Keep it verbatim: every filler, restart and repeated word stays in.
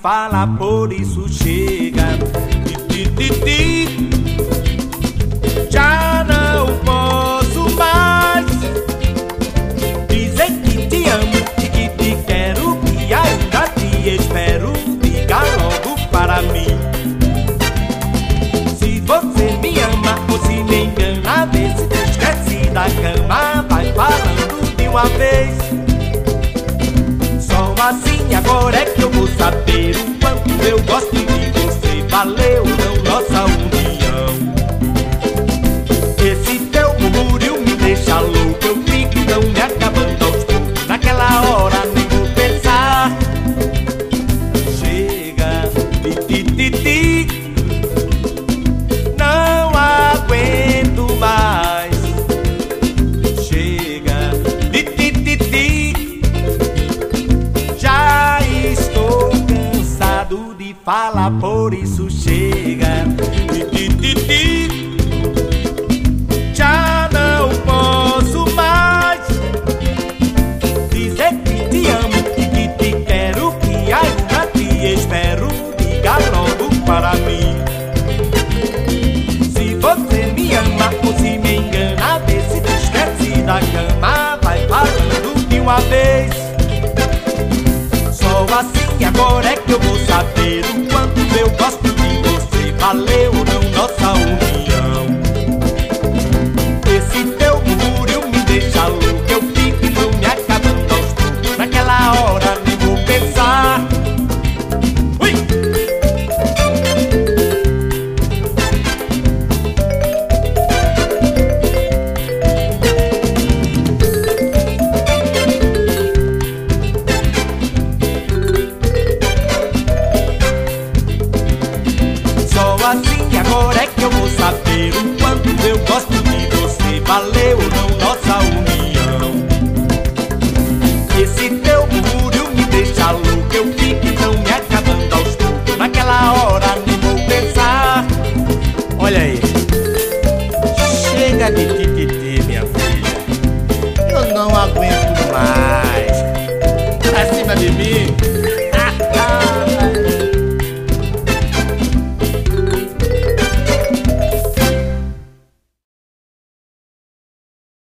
falar, por isso chega. Ti, ti, ti, ti. Já não posso mais dizer que te amo e que te quero, que ainda te espero. Diga logo para mim se você me ama ou se me engana. Vê se te esquece da cama, vai falando de uma vez. Só assim agora é que eu vou saber o quanto eu gosto de você. Valeu não nossa união. Esse teu murmúrio me deixa louco, eu fico tão me acabando aos poucos. Naquela hora nem vou pensar. Chega, ti, ti, ti, ti. Não aguento mais. Chega, ti, ti, ti, ti. Já estou cansado de falar, por isso chega. Ti, ti, ti, ti. Já não posso mais dizer que te amo e que te quero, que ainda te espero. Diga logo para mim se você me ama ou se me engana. Vê se te esquece da cama, vai falando de uma vez. Só assim agora é que eu vou saber o quanto eu gosto de você. Valeu não nossa união.